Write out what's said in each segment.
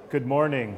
Good morning.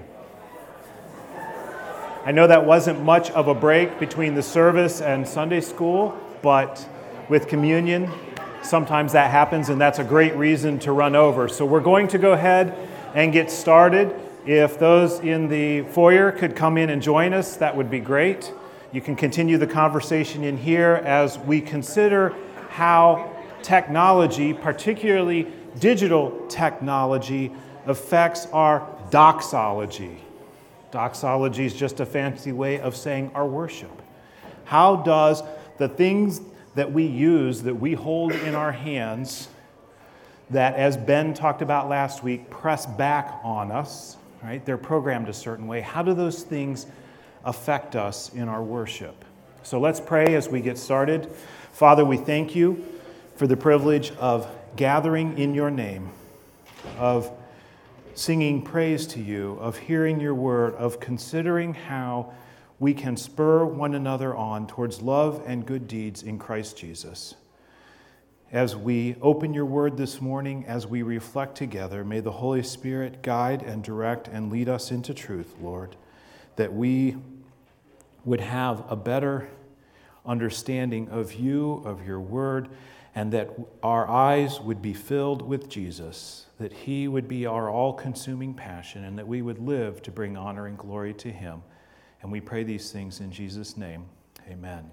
I know that wasn't much of a break between the service and Sunday school, but with communion, sometimes that happens, and that's a great reason to run over. So we're going to go ahead and get started. If those in the foyer could come in and join us, that would be great. You can continue the conversation in here as we consider how technology, particularly digital technology, affects our doxology. Doxology is just a fancy way of saying our worship. How does the things that we use, that we hold in our hands, that, as Ben talked about last week, press back on us, right? They're programmed a certain way. How do those things affect us in our worship? So let's pray as we get started. Father, we thank you for the privilege of gathering in your name, of singing praise to you, of hearing your word, of considering how we can spur one another on towards love and good deeds in Christ Jesus. As we open your word this morning, as we reflect together, may the Holy Spirit guide and direct and lead us into truth, Lord, that we would have a better understanding of you, of your word, and that our eyes would be filled with Jesus, that he would be our all-consuming passion, and that we would live to bring honor and glory to him. And we pray these things in Jesus' name. Amen.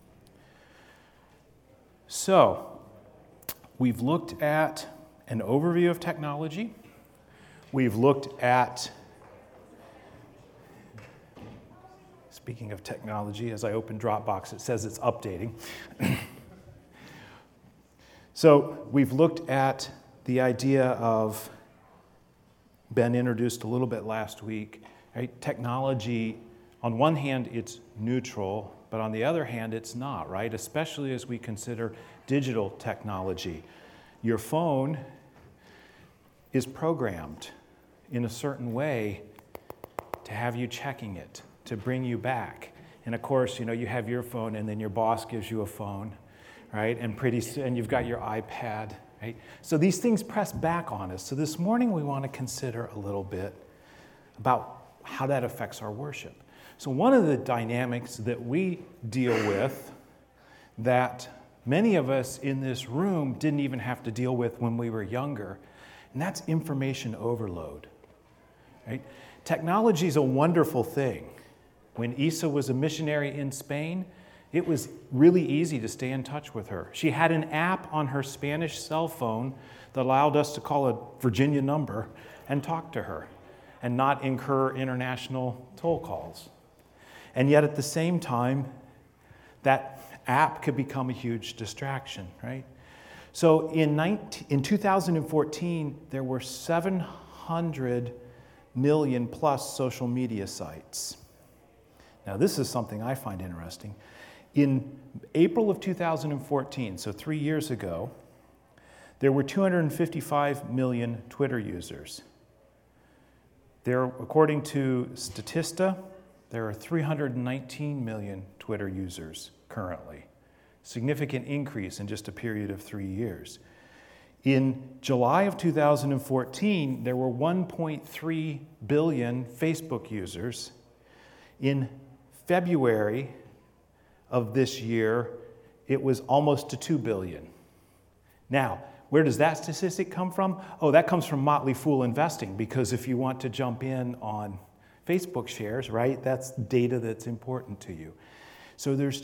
So, we've looked at an overview of technology. We've looked at, speaking of technology, as I open Dropbox, it says it's updating. So we've looked at the idea of, Ben introduced a little bit last week, right? Technology, on one hand, it's neutral, but on the other hand, it's not, right? Especially as we consider digital technology. Your phone is programmed in a certain way to have you checking it, to bring you back. And of course, you have your phone and then your boss gives you a phone, right? And pretty soon you've got your iPad, right? So these things press back on us. So this morning we want to consider a little bit about how that affects our worship. So one of the dynamics that we deal with that many of us in this room didn't even have to deal with when we were younger, and that's information overload, right? Technology is a wonderful thing. When Isa was a missionary in Spain, it was really easy to stay in touch with her. She had an app on her Spanish cell phone that allowed us to call a Virginia number and talk to her and not incur international toll calls. And yet at the same time, that app could become a huge distraction, right? So in 2014, there were 700 million plus social media sites. Now this is something I find interesting. In April of 2014, so 3 years ago, there were 255 million Twitter users. According to Statista, there are 319 million Twitter users currently. Significant increase in just a period of 3 years. In July of 2014, there were 1.3 billion Facebook users. In February of this year, it was almost to 2 billion. Now, where does that statistic come from? Oh, that comes from Motley Fool Investing, because if you want to jump in on Facebook shares, right, that's data that's important to you. So there's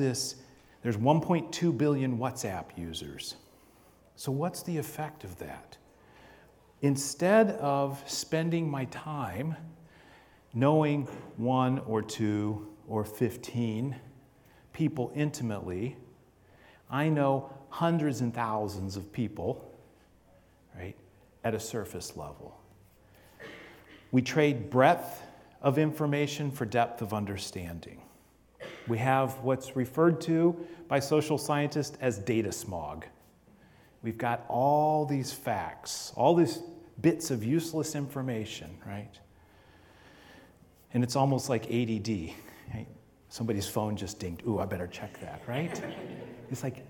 1.2 billion WhatsApp users. So what's the effect of that? Instead of spending my time knowing 1 or 2 or 15 people intimately, I know hundreds and thousands of people, right, at a surface level. We trade breadth of information for depth of understanding. We have what's referred to by social scientists as data smog. We've got all these facts, all these bits of useless information, right? And it's almost like ADD, right? Somebody's phone just dinged. Ooh, I better check that, right? It's like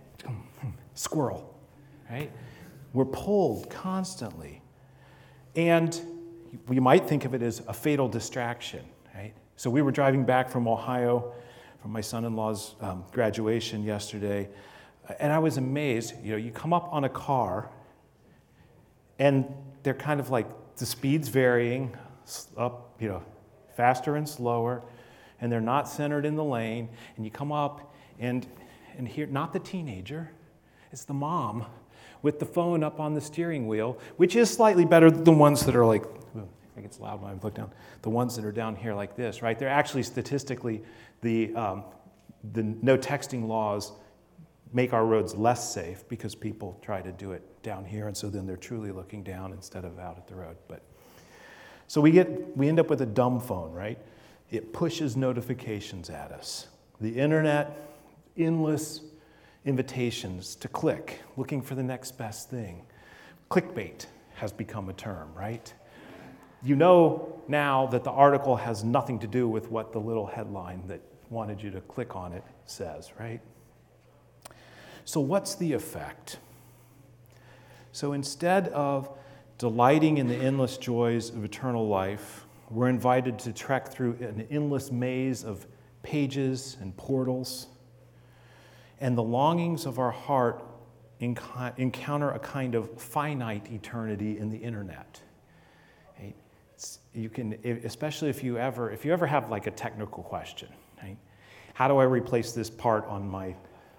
squirrel, right? We're pulled constantly. And you might think of it as a fatal distraction, right? So we were driving back from Ohio from my son-in-law's graduation yesterday, and I was amazed. You come up on a car, and they're kind of like the speed's varying up, faster and slower, and they're not centered in the lane. And you come up, and here, not the teenager, it's the mom with the phone up on the steering wheel, which is slightly better than the ones that are like, I think it's loud when I look down, the ones that are down here like this, right? They're actually statistically, the no texting laws make our roads less safe because people try to do it down here, and so then they're truly looking down instead of out at the road. So we end up with a dumb phone, right? It pushes notifications at us. The internet, endless invitations to click, looking for the next best thing. Clickbait has become a term, right? You know now that the article has nothing to do with what the little headline that wanted you to click on it says, right? So what's the effect? So instead of delighting in the endless joys of eternal life, we're invited to trek through an endless maze of pages and portals, and the longings of our heart encounter a kind of finite eternity in the internet. Right? You can, especially if you ever have like a technical question, right? How do I replace this part on my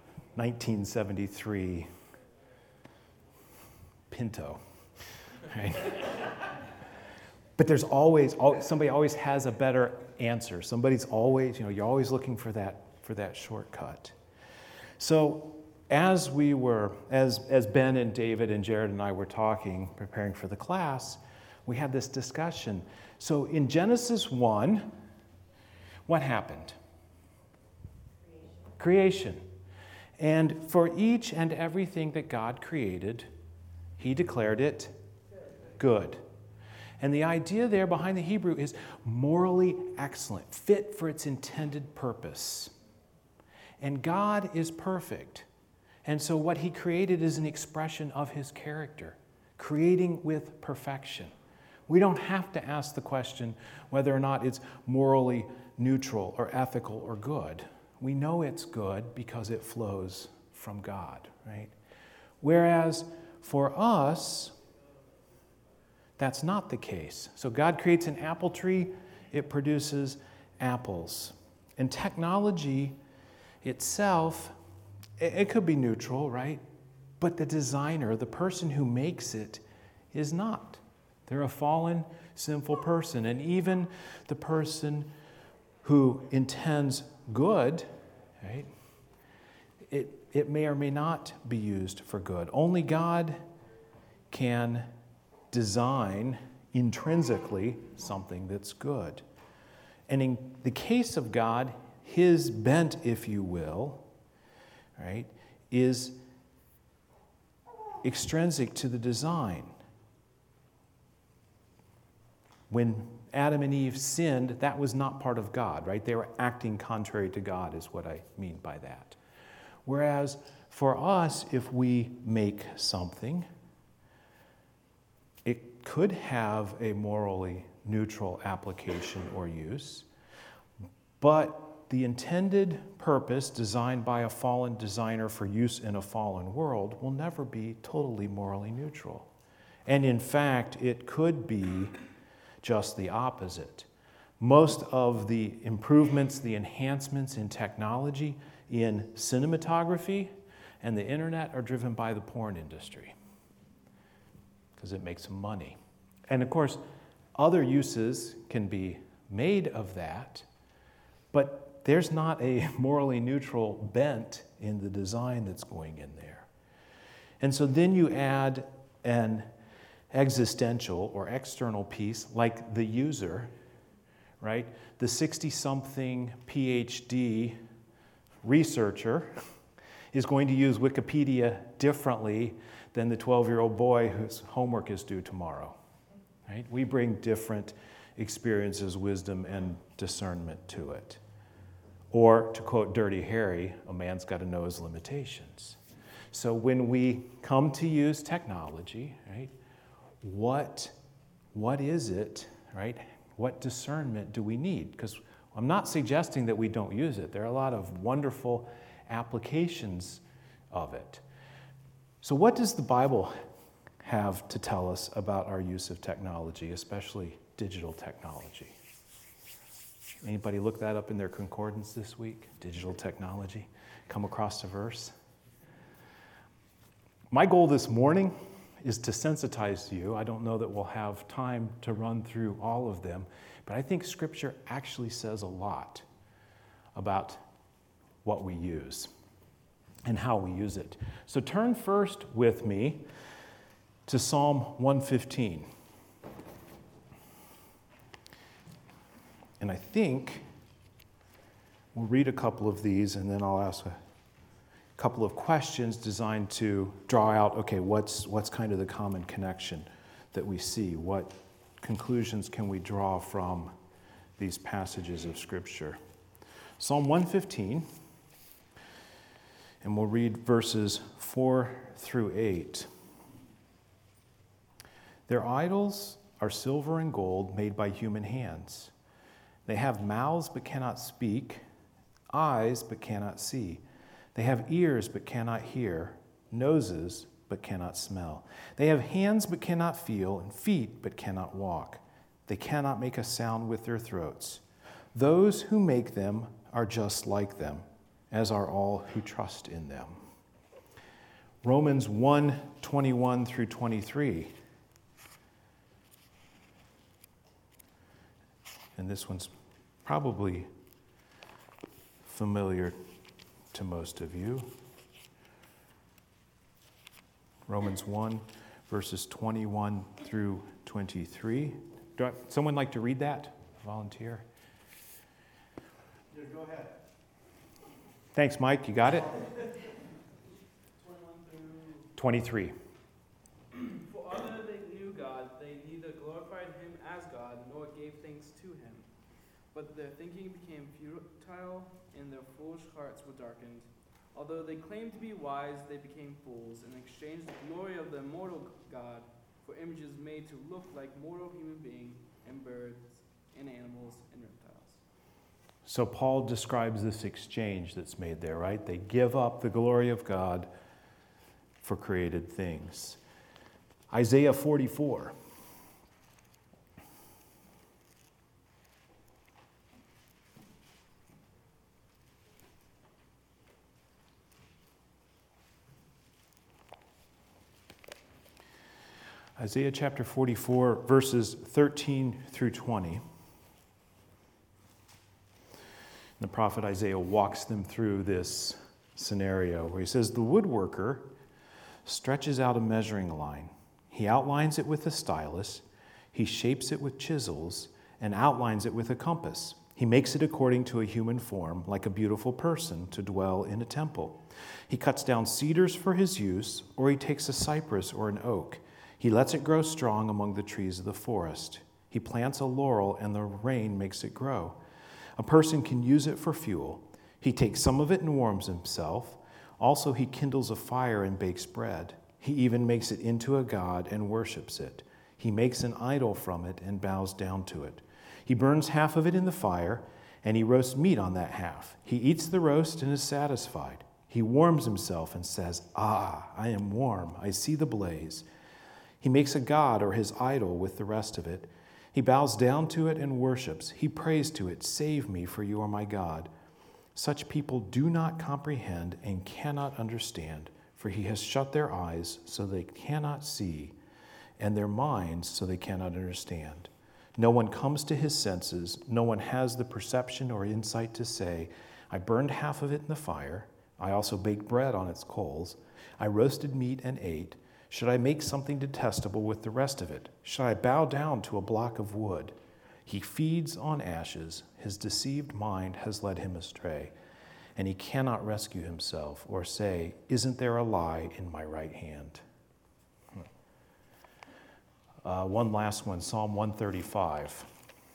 1973 Pinto? Right? But there's somebody always has a better answer. Somebody's always, you're always looking for that shortcut. So as Ben and David and Jared and I were talking, preparing for the class, we had this discussion. So in Genesis 1, what happened? Creation. And for each and everything that God created, He declared it good. And the idea there behind the Hebrew is morally excellent, fit for its intended purpose. And God is perfect. And so what He created is an expression of His character, creating with perfection. We don't have to ask the question whether or not it's morally neutral or ethical or good. We know it's good because it flows from God, right? Whereas for us, that's not the case. So God creates an apple tree, it produces apples. And technology itself, it could be neutral, right? But the designer, the person who makes it, is not. They're a fallen, sinful person. And even the person who intends good, right? It may or may not be used for good. Only God can design intrinsically something that's good. And in the case of God, His bent, if you will, right, is extrinsic to the design. When Adam and Eve sinned, that was not part of God, right? They were acting contrary to God, is what I mean by that. Whereas for us, if we make something, it could have a morally neutral application or use, but the intended purpose designed by a fallen designer for use in a fallen world will never be totally morally neutral. And in fact, it could be just the opposite. Most of the improvements, the enhancements in technology, in cinematography, and the internet are driven by the porn industry because it makes them money. And of course, other uses can be made of that, but there's not a morally neutral bent in the design that's going in there. And so then you add an existential or external piece like the user, right? The 60-something PhD researcher is going to use Wikipedia differently than the 12-year-old boy whose homework is due tomorrow, right? We bring different experiences, wisdom, and discernment to it. Or, to quote Dirty Harry, a man's got to know his limitations. So when we come to use technology, right, what what is it, right? What discernment do we need? Because I'm not suggesting that we don't use it. There are a lot of wonderful applications of it. So what does the Bible have to tell us about our use of technology, especially digital technology? Anybody look that up in their concordance this week? Digital technology. Come across a verse? My goal this morning is to sensitize you. I don't know that we'll have time to run through all of them, but I think Scripture actually says a lot about what we use and how we use it. So turn first with me to Psalm 115. And I think we'll read a couple of these and then I'll ask a couple of questions designed to draw out, okay, what's kind of the common connection that we see? What conclusions can we draw from these passages of Scripture? Psalm 115, and we'll read verses 4 through 8. Their idols are silver and gold made by human hands. They have mouths but cannot speak, eyes but cannot see. They have ears but cannot hear, noses but cannot smell. They have hands but cannot feel, and feet but cannot walk. They cannot make a sound with their throats. Those who make them are just like them, as are all who trust in them. Romans 1:21 through 23. And this one's probably familiar to most of you. Romans 1, verses 21 through 23. Someone like to read that? Volunteer? Yeah, go ahead. Thanks, Mike. You got it? 21 through 23. For although they knew God, they neither glorified him as God nor gave thanks to him. But their thinking became futile, and their foolish hearts were darkened. Although they claimed to be wise, they became fools, and exchanged the glory of the immortal God for images made to look like mortal human beings, and birds, and animals, and reptiles. So Paul describes this exchange that's made there, right? They give up the glory of God for created things. Isaiah 44. Isaiah chapter 44, verses 13 through 20. The prophet Isaiah walks them through this scenario where he says, the woodworker stretches out a measuring line. He outlines it with a stylus. He shapes it with chisels and outlines it with a compass. He makes it according to a human form, like a beautiful person to dwell in a temple. He cuts down cedars for his use, or he takes a cypress or an oak. He lets it grow strong among the trees of the forest. He plants a laurel, and the rain makes it grow. A person can use it for fuel. He takes some of it and warms himself. Also, he kindles a fire and bakes bread. He even makes it into a god and worships it. He makes an idol from it and bows down to it. He burns half of it in the fire, and he roasts meat on that half. He eats the roast and is satisfied. He warms himself and says, "Ah, I am warm. I see the blaze." He makes a god or his idol with the rest of it. He bows down to it and worships. He prays to it, "Save me, for you are my God." Such people do not comprehend and cannot understand, for he has shut their eyes so they cannot see, and their minds so they cannot understand. No one comes to his senses. No one has the perception or insight to say, "I burned half of it in the fire. I also baked bread on its coals. I roasted meat and ate. Should I make something detestable with the rest of it? Should I bow down to a block of wood?" He feeds on ashes. His deceived mind has led him astray, and he cannot rescue himself or say, "Isn't there a lie in my right hand?" One last one, Psalm 135.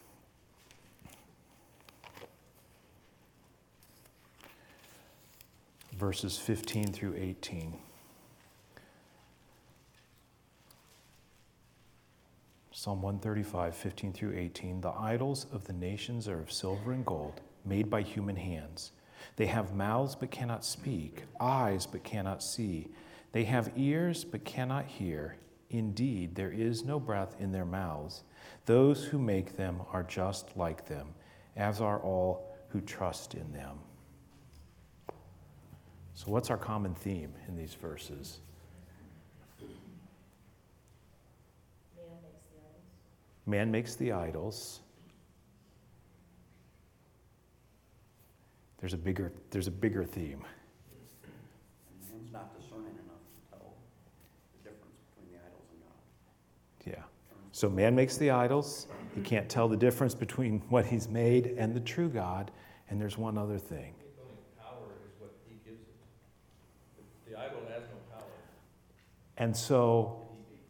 Verses 15 through 18. Psalm 135, 15 through 18. The idols of the nations are of silver and gold, made by human hands. They have mouths but cannot speak, eyes but cannot see. They have ears but cannot hear. Indeed, there is no breath in their mouths. Those who make them are just like them, as are all who trust in them. So what's our common theme in these verses? Man makes the idols. There's a bigger theme. Man's not discerning enough to tell the difference between the idols and God. Yeah. So man makes the idols. He can't tell the difference between what he's made and the true God. And there's one other thing. Only power is what he gives it. The idol has no power. And so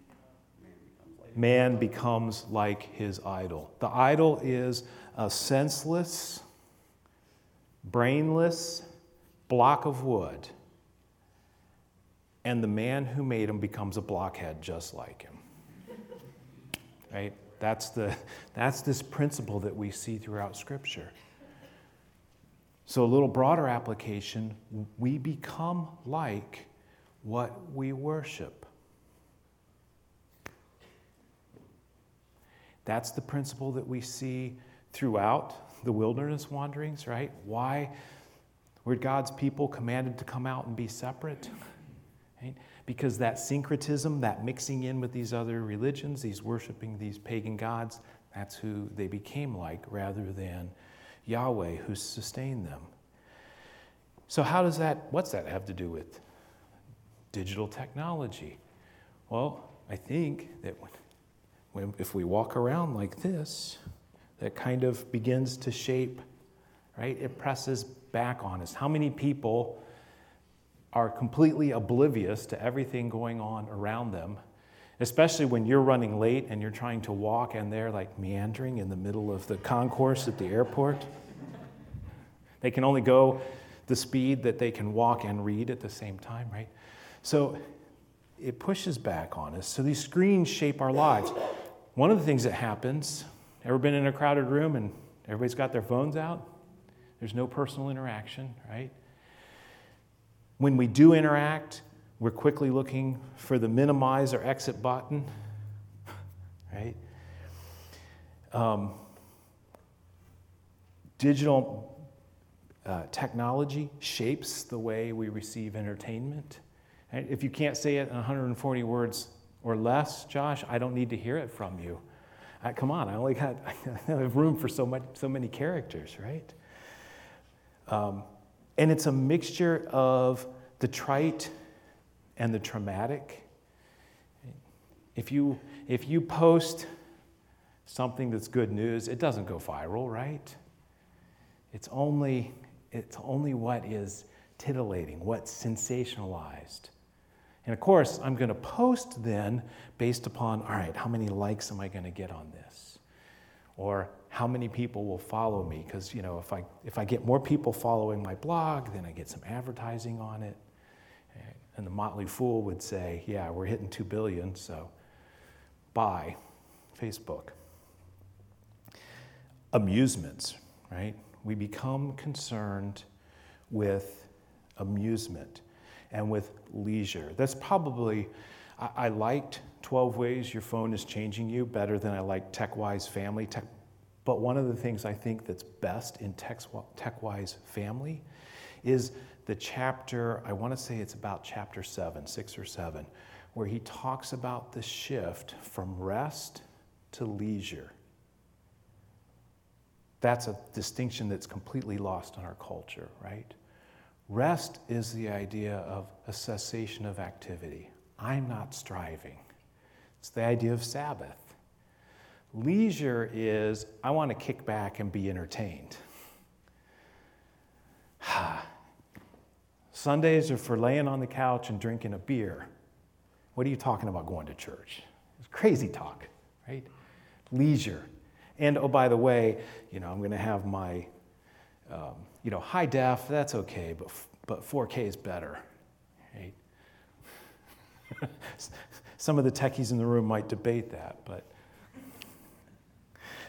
man becomes like his idol. The idol is a senseless, brainless block of wood. And the man who made him becomes a blockhead just like him. Right? That's this principle that we see throughout Scripture. So a little broader application, we become like what we worship. That's the principle that we see throughout the wilderness wanderings, right? Why were God's people commanded to come out and be separate? Right? Because that syncretism, that mixing in with these other religions, these worshiping these pagan gods, that's who they became like rather than Yahweh who sustained them. So what's that have to do with digital technology? Well, I think that if we walk around like this, that kind of begins to shape, right? It presses back on us. How many people are completely oblivious to everything going on around them, especially when you're running late and you're trying to walk and they're like meandering in the middle of the concourse at the airport? They can only go the speed that they can walk and read at the same time, right? So it pushes back on us. So these screens shape our lives. One of the things that happens, ever been in a crowded room and everybody's got their phones out? There's no personal interaction, right? When we do interact, we're quickly looking for the minimize or exit button, right? Digital technology shapes the way we receive entertainment. Right? If you can't say it in 140 words or less, Josh, I don't need to hear it from you. Come on, I have room for so many characters, right? And it's a mixture of the trite and the traumatic. If you post something that's good news, it doesn't go viral, right? It's only what is titillating, what's sensationalized. And of course, I'm going to post then based upon, all right, how many likes am I going to get on this? Or how many people will follow me? Because, if I get more people following my blog, then I get some advertising on it. And the Motley Fool would say, yeah, we're hitting 2 billion, so buy Facebook. Amusements, right? We become concerned with amusement and with leisure. That's probably, I liked 12 Ways Your Phone is Changing You better than I like TechWise Family. But one of the things I think that's best in TechWise Family is the chapter, I want to say it's about chapter 7, 6 or 7, where he talks about the shift from rest to leisure. That's a distinction that's completely lost in our culture, right? Rest is the idea of a cessation of activity. I'm not striving. It's the idea of Sabbath. Leisure is, I want to kick back and be entertained. Sundays are for laying on the couch and drinking a beer. What are you talking about going to church? It's crazy talk, right? Leisure. And oh, by the way, I'm going to have my, high def, that's okay, but 4K is better, right? Some of the techies in the room might debate that, but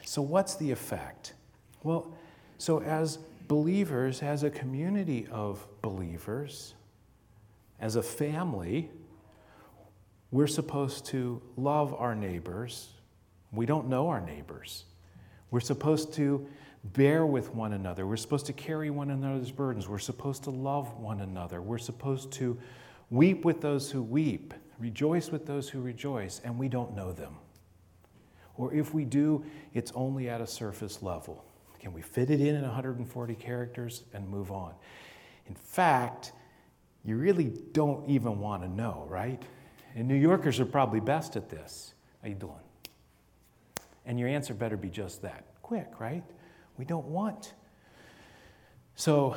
So what's the effect? Well, so as believers, as a community of believers, as a family, we're supposed to love our neighbors. We don't know our neighbors. We're supposed to bear with one another. We're supposed to carry one another's burdens. We're supposed to love one another. We're supposed to weep with those who weep, rejoice with those who rejoice, and we don't know them. Or if we do, it's only at a surface level. Can we fit it in 140 characters and move on? In fact, you really don't even want to know, right? And New Yorkers are probably best at this. How you doing? And your answer better be just that. Quick, right? We don't want. So,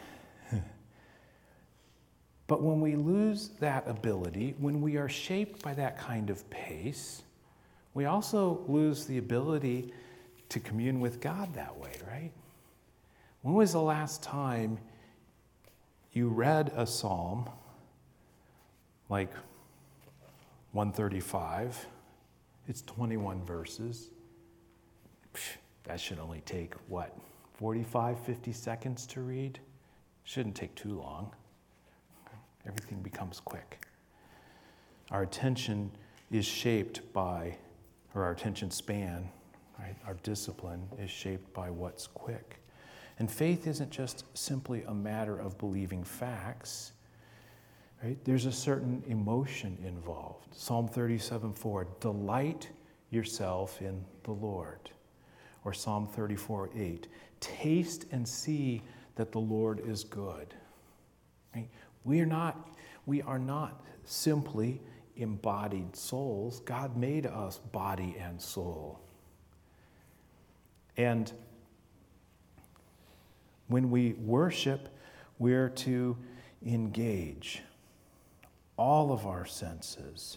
but when we lose that ability, when we are shaped by that kind of pace, we also lose the ability to commune with God that way, right? When was the last time you read a psalm like 135? It's 21 verses. That should only take, 45, 50 seconds to read? Shouldn't take too long. Everything becomes quick. Our attention is shaped by, or our attention span, right? Our discipline is shaped by what's quick. And faith isn't just simply a matter of believing facts, right? There's a certain emotion involved. Psalm 37:4, delight yourself in the Lord. Or Psalm 34:8, taste and see that the Lord is good. Right? We are not simply embodied souls. God made us body and soul. And when we worship, we're to engage all of our senses.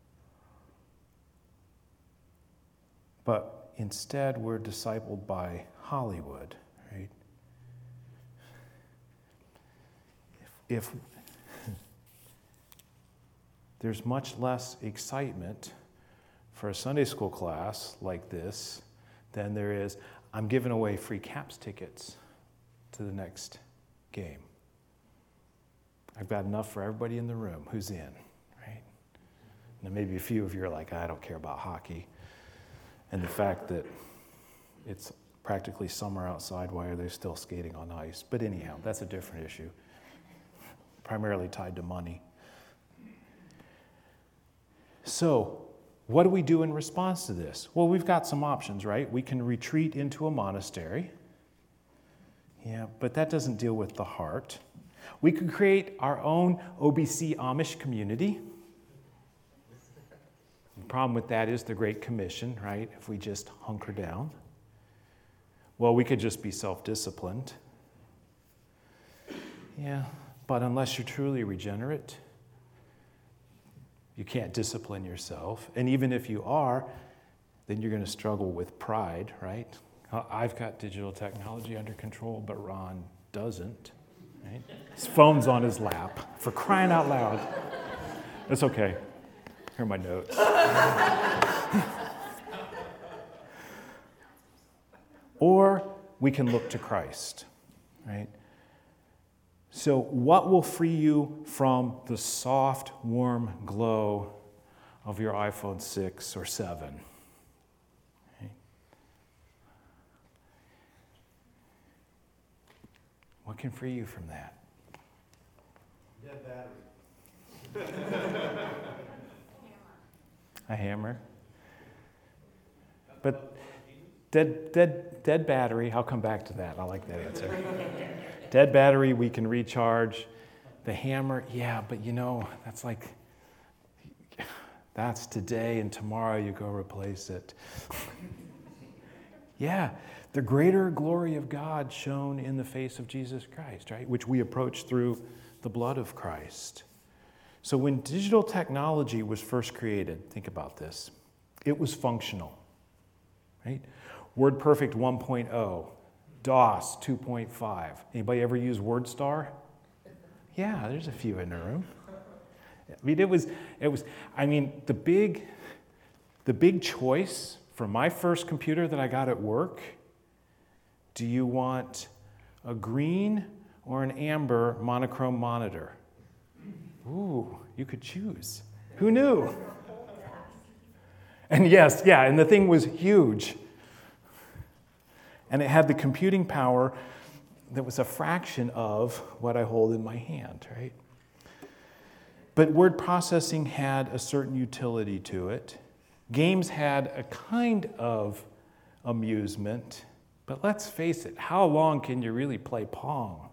But instead, we're discipled by Hollywood, right? If there's much less excitement for a Sunday school class like this than there is, I'm giving away free Caps tickets to the next game. I've got enough for everybody in the room who's in, right? And maybe a few of you are like, I don't care about hockey. And the fact that it's practically summer outside, why are they still skating on ice? But anyhow, that's a different issue, primarily tied to money. So, what do we do in response to this? Well, we've got some options, right? We can retreat into a monastery. Yeah, but that doesn't deal with the heart. We could create our own OBC Amish community. The problem with that is the Great Commission, right? If we just hunker down. Well, we could just be self-disciplined. Yeah, but unless you're truly regenerate, you can't discipline yourself. And even if you are, then you're going to struggle with pride, right? I've got digital technology under control, but Ron doesn't, right? His phone's on his lap, for crying out loud. It's okay. Here are my notes. Or we can look to Christ, right? So what will free you from the soft, warm glow of your iPhone 6 or 7? Right? What can free you from that? Dead battery. A hammer? But dead battery, I'll come back to that. I like that answer. Dead battery, we can recharge. The hammer, yeah, but that's today, and tomorrow you go replace it. Yeah, the greater glory of God shown in the face of Jesus Christ, right? Which we approach through the blood of Christ. So when digital technology was first created, think about this. It was functional, right? WordPerfect 1.0, DOS 2.5. Anybody ever use WordStar? Yeah, there's a few in the room. I mean, the big choice for my first computer that I got at work, do you want a green or an amber monochrome monitor? Ooh, you could choose. Who knew? And yes, yeah, and the thing was huge. And it had the computing power that was a fraction of what I hold in my hand, right? But word processing had a certain utility to it. Games had a kind of amusement. But let's face it, how long can you really play Pong?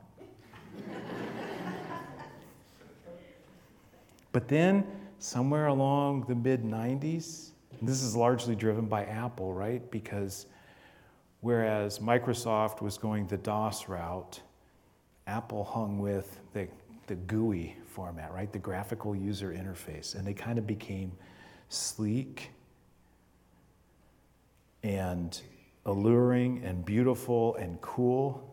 But then, somewhere along the mid-90s, this is largely driven by Apple, right? Because whereas Microsoft was going the DOS route, Apple hung with the GUI format, right? The graphical user interface. And they kind of became sleek and alluring and beautiful and cool.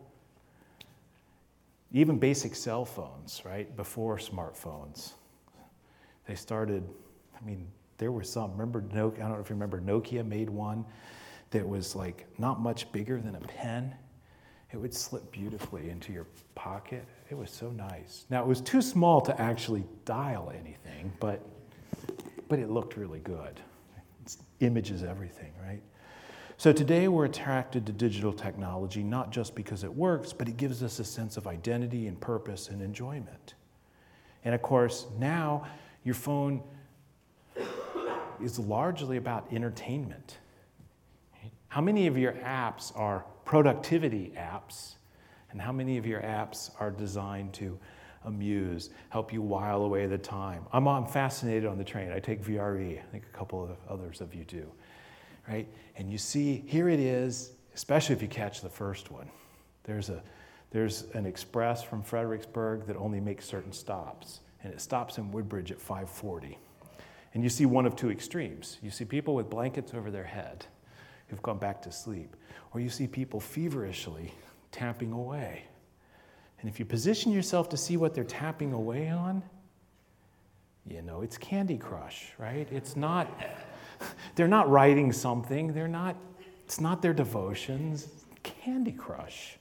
Even basic cell phones, right? Before smartphones. They started, there were some. Remember Nokia? I don't know if you remember, Nokia made one that was like not much bigger than a pen. It would slip beautifully into your pocket. It was so nice. Now, it was too small to actually dial anything, but it looked really good. Image is everything, right? So today we're attracted to digital technology, not just because it works, but it gives us a sense of identity and purpose and enjoyment. And of course, now your phone is largely about entertainment. How many of your apps are productivity apps? And how many of your apps are designed to amuse, help you while away the time? I'm fascinated on the train. I take VRE. I think a couple of others of you do. Right? And you see, here it is, especially if you catch the first one. There's an express from Fredericksburg that only makes certain stops. And it stops in Woodbridge at 5:40. And you see one of two extremes. You see people with blankets over their head who've gone back to sleep. Or you see people feverishly tapping away. And if you position yourself to see what they're tapping away on, it's Candy Crush, right? It's not, they're not writing something. It's not their devotions. Candy Crush.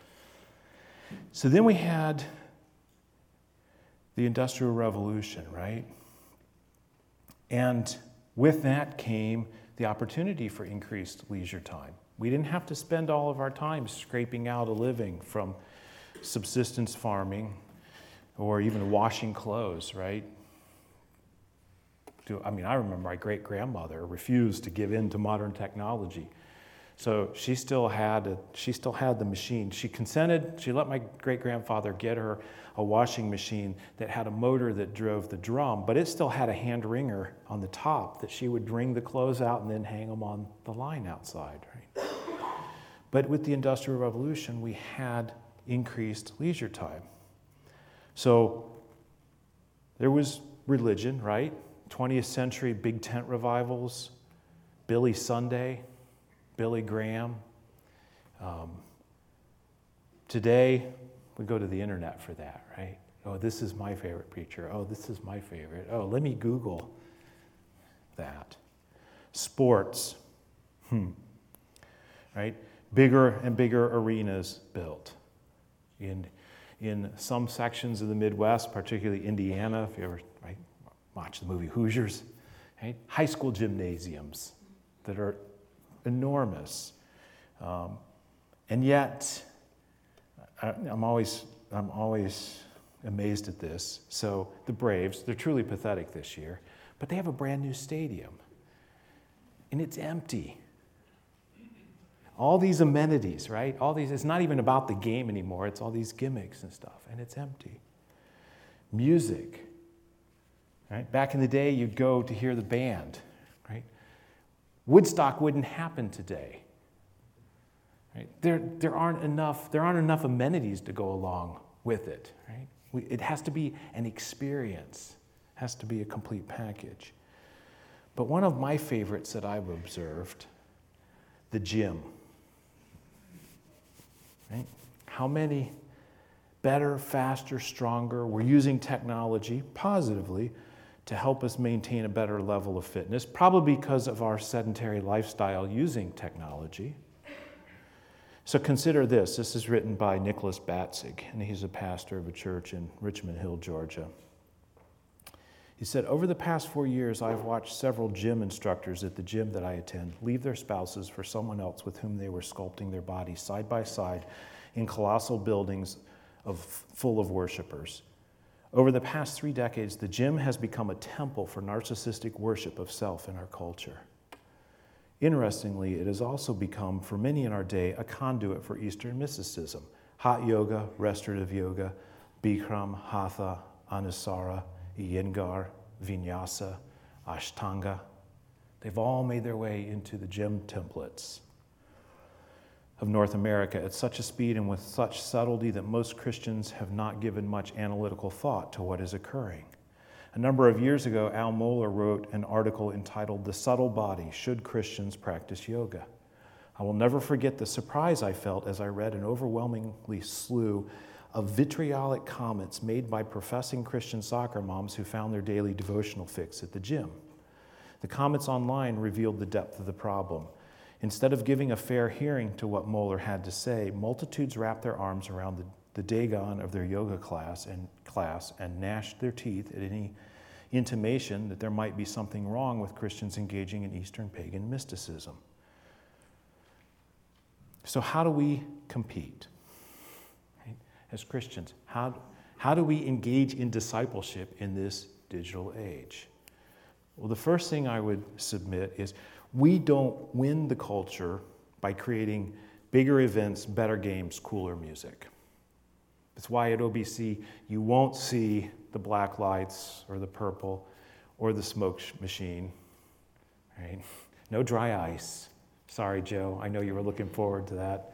So then we had the Industrial Revolution, right? And with that came the opportunity for increased leisure time. We didn't have to spend all of our time scraping out a living from subsistence farming or even washing clothes, right? I remember my great-grandmother refused to give in to modern technology. So she still had the machine. She consented, she let my great-grandfather get her a washing machine that had a motor that drove the drum, but it still had a hand wringer on the top that she would wring the clothes out and then hang them on the line outside, right? But with the Industrial Revolution, we had increased leisure time. So there was religion, right? 20th century big tent revivals, Billy Sunday, Billy Graham. Today, we go to the internet for that, right? Oh, this is my favorite preacher. Oh, this is my favorite. Oh, let me Google that. Sports, right? Bigger and bigger arenas built. In some sections of the Midwest, particularly Indiana, if you ever watch the movie Hoosiers, right? High school gymnasiums that are enormous. And yet, I'm always amazed at this. So the Braves, they're truly pathetic this year, but they have a brand new stadium. And it's empty. All these amenities, right? It's not even about the game anymore. It's all these gimmicks and stuff, and it's empty. Music, right? Back in the day, you'd go to hear the band, right? Woodstock wouldn't happen today. Right? There aren't enough amenities to go along with it, right? It has to be an experience. It has to be a complete package. But one of my favorites that I've observed, the gym. Right? How many better, faster, stronger, we're using technology positively to help us maintain a better level of fitness, probably because of our sedentary lifestyle using technology. So consider this. This is written by Nicholas Batzig, and he's a pastor of a church in Richmond Hill, Georgia. He said, over the past 4 years, I've watched several gym instructors at the gym that I attend leave their spouses for someone else with whom they were sculpting their bodies side by side in colossal buildings full of worshipers. Over the past 3 decades, the gym has become a temple for narcissistic worship of self in our culture. Interestingly, it has also become, for many in our day, a conduit for Eastern mysticism. Hot yoga, restorative yoga, Bikram, Hatha, Anusara, Iyengar, Vinyasa, Ashtanga. They've all made their way into the gym templates of North America at such a speed and with such subtlety that most Christians have not given much analytical thought to what is occurring. A number of years ago, Al Mohler wrote an article entitled "The Subtle Body: Should Christians Practice Yoga?" I will never forget the surprise I felt as I read an overwhelmingly slew of vitriolic comments made by professing Christian soccer moms who found their daily devotional fix at the gym. The comments online revealed the depth of the problem. Instead of giving a fair hearing to what Mohler had to say, multitudes wrapped their arms around the Dagon of their yoga class and gnashed their teeth at any intimation that there might be something wrong with Christians engaging in Eastern pagan mysticism. So how do we compete? Right? As Christians, how do we engage in discipleship in this digital age? Well, the first thing I would submit is we don't win the culture by creating bigger events, better games, cooler music. That's why at OBC you won't see the black lights or the purple or the smoke machine, right? No dry ice. Sorry, Joe, I know you were looking forward to that.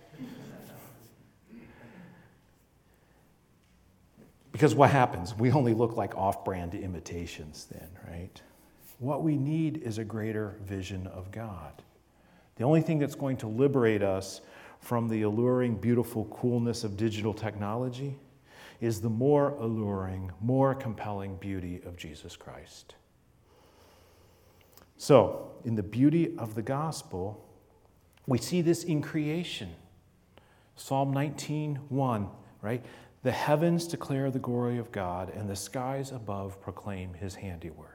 Because what happens? We only look like off-brand imitations then, right? What we need is a greater vision of God. The only thing that's going to liberate us from the alluring, beautiful coolness of digital technology is the more alluring, more compelling beauty of Jesus Christ. So, in the beauty of the gospel, we see this in creation. Psalm 19:1, right? The heavens declare the glory of God, and the skies above proclaim his handiwork.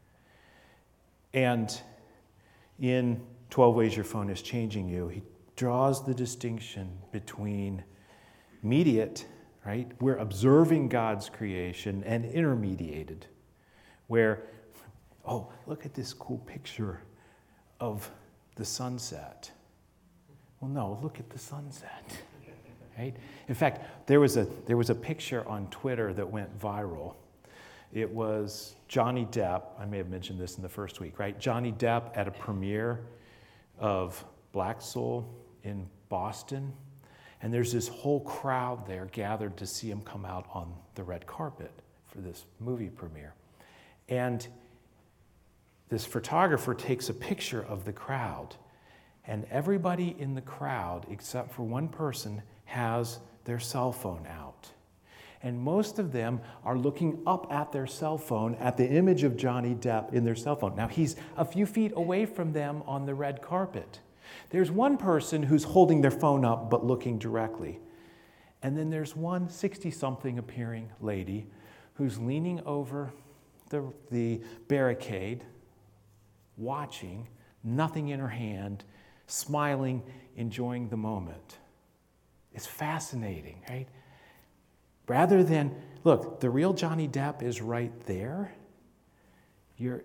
And in 12 Ways Your Phone is Changing You, he draws the distinction between mediate, right? We're observing God's creation, and intermediated, where, oh, look at this cool picture of the sunset. Well, no, look at the sunset, right? In fact, there was a picture on Twitter that went viral. It was Johnny Depp, I may have mentioned this in the first week, right? Johnny Depp at a premiere of Black Soul in Boston, and there's this whole crowd there gathered to see him come out on the red carpet for this movie premiere. And this photographer takes a picture of the crowd, and everybody in the crowd, except for one person, has their cell phone out. And most of them are looking up at their cell phone at the image of Johnny Depp in their cell phone. Now, he's a few feet away from them on the red carpet. There's one person who's holding their phone up but looking directly. And then there's one 60-something appearing lady who's leaning over the barricade, watching, nothing in her hand, smiling, enjoying the moment. It's fascinating, right? Rather than, look, the real Johnny Depp is right there. You're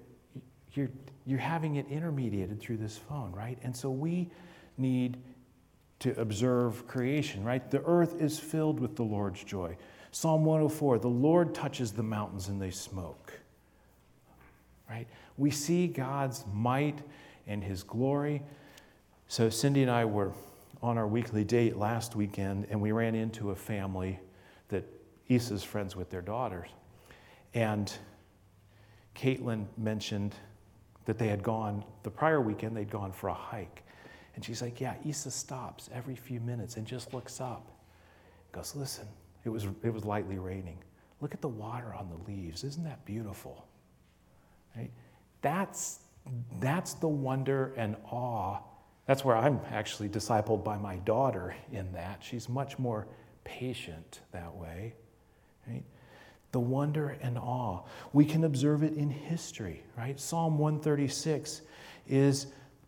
having it intermediated through this phone, right? And so we need to observe creation, right? The earth is filled with the Lord's joy. Psalm 104, the Lord touches the mountains and they smoke, right? We see God's might and his glory. So Cindy and I were on our weekly date last weekend, and we ran into a family that Issa's friends with their daughters. And Caitlin mentioned that they had gone, the prior weekend, they'd gone for a hike. And she's like, yeah, Issa stops every few minutes and just looks up. Goes, listen, it was lightly raining. Look at the water on the leaves. Isn't that beautiful? right? That's the wonder and awe. That's where I'm actually discipled by my daughter in that. She's much more patient that way, right? The wonder and awe. We can observe it in history, right? Psalm 136 is,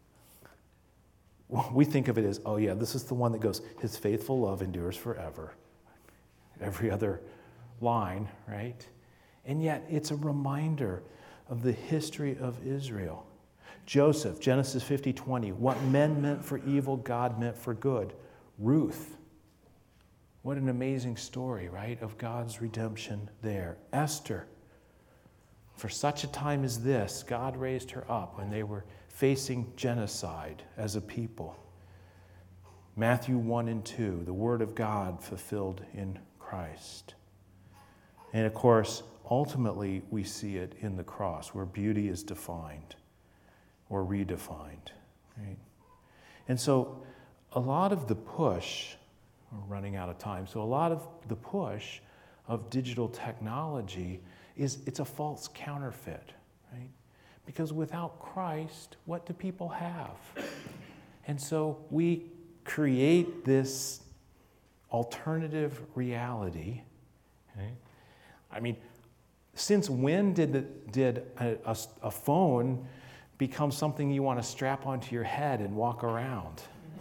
we think of it as, oh yeah, this is the one that goes, his faithful love endures forever. Every other line, right? And yet it's a reminder of the history of Israel. Joseph, Genesis 50:20, what men meant for evil, God meant for good. Ruth, what an amazing story, right, of God's redemption there. Esther, for such a time as this, God raised her up when they were facing genocide as a people. Matthew 1 and 2, the Word of God fulfilled in Christ. And of course, ultimately, we see it in the cross where beauty is defined or redefined, right? And so a lot of the push, we're running out of time, so a lot of the push of digital technology it's a false counterfeit, right? Because without Christ, what do people have? And so we create this alternative reality, okay? I mean, since when did a phone become something you want to strap onto your head and walk around?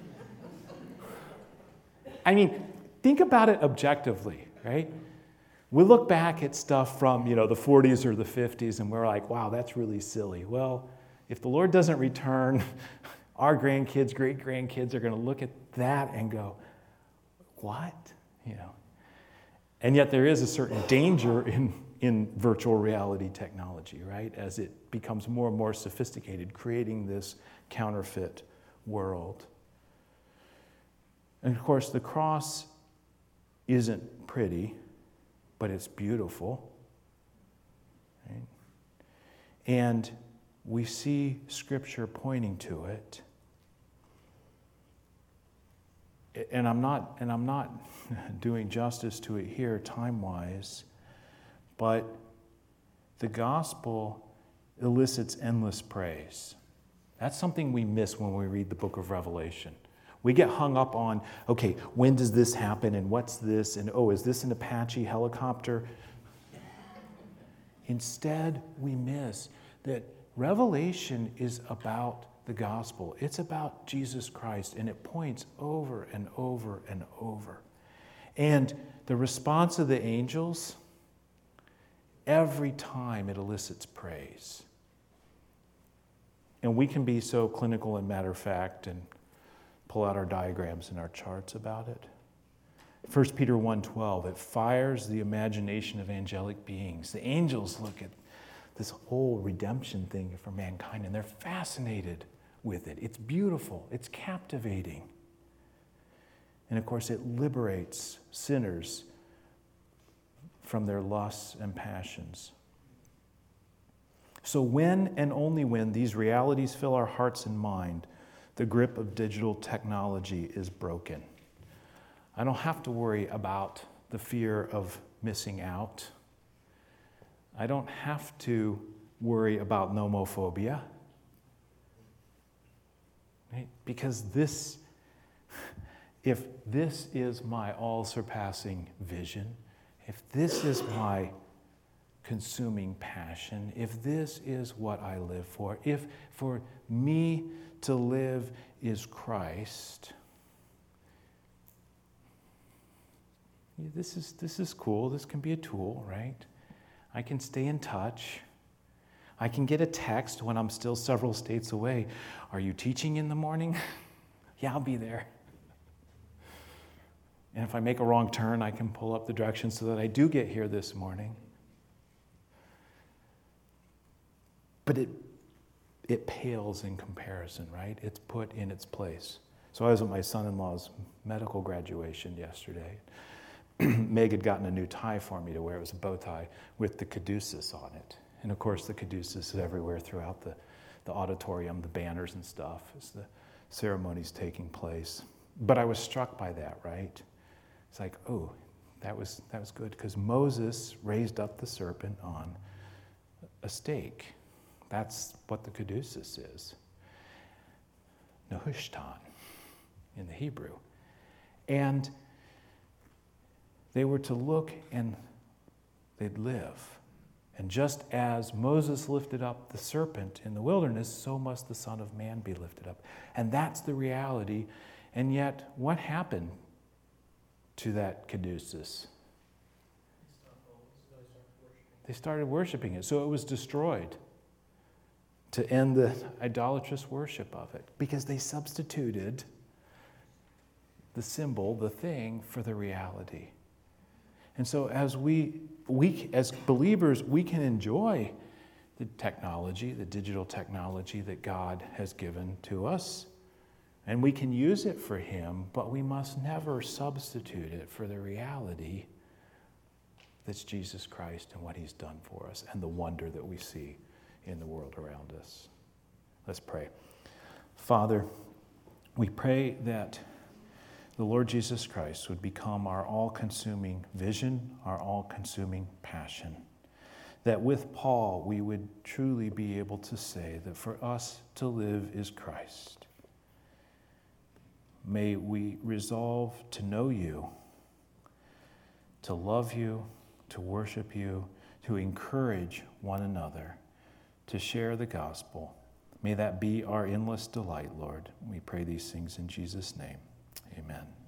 I mean, think about it objectively, right? We look back at stuff from, the 40s or the 50s, and we're like, wow, that's really silly. Well, if the Lord doesn't return, our grandkids, great-grandkids are going to look at that and go, what? And yet there is a certain danger in virtual reality technology, right? As it becomes more and more sophisticated, creating this counterfeit world. And of course, the cross isn't pretty, but it's beautiful, right? And we see Scripture pointing to it. And I'm not doing justice to it here time-wise, but the gospel elicits endless praise. That's something we miss when we read the book of Revelation. We get hung up on, okay, when does this happen, and what's this, and is this an Apache helicopter? Instead, we miss that Revelation is about the gospel. It's about Jesus Christ, and it points over and over and over. And the response of the angels, every time it elicits praise. And we can be so clinical and matter-of-fact and pull out our diagrams and our charts about it. 1 Peter 1:12, it fires the imagination of angelic beings. The angels look at this whole redemption thing for mankind, and they're fascinated with it. It's beautiful. It's captivating. And of course, it liberates sinners from their lusts and passions. So when and only when these realities fill our hearts and mind, the grip of digital technology is broken. I don't have to worry about the fear of missing out. I don't have to worry about nomophobia. Right? Because if this is my all-surpassing vision, if this is my consuming passion, if this is what I live for, if for me to live is Christ, this is cool. This can be a tool, right? I can stay in touch. I can get a text when I'm still several states away. Are you teaching in the morning? Yeah, I'll be there. And if I make a wrong turn, I can pull up the directions so that I do get here this morning. But it pales in comparison, right? It's put in its place. So I was at my son-in-law's medical graduation yesterday. Meg had gotten a new tie for me to wear. It was a bow tie with the caduceus on it. And of course, the caduceus is everywhere throughout the auditorium, the banners and stuff, as the ceremony's taking place. But I was struck by that, right? It's like, oh, that was good, because Moses raised up the serpent on a stake, That's what the caduceus is. Nehushtan in the Hebrew. And they were to look and they'd live. And just as Moses lifted up the serpent in the wilderness, so must the Son of Man be lifted up. And that's the reality. And yet, what happened to that caduceus? They started worshiping it. So it was destroyed to end the idolatrous worship of it, because they substituted the symbol, the thing, for the reality. And so as we as believers, we can enjoy the technology, the digital technology that God has given to us, and we can use it for Him, but we must never substitute it for the reality that's Jesus Christ and what He's done for us and the wonder that we see in the world around us. Let's pray. Father, we pray that the Lord Jesus Christ would become our all-consuming vision, our all-consuming passion. That with Paul, we would truly be able to say that for us to live is Christ. May we resolve to know you, to love you, to worship you, to encourage one another, to share the gospel. May that be our endless delight, Lord. We pray these things in Jesus' name. Amen.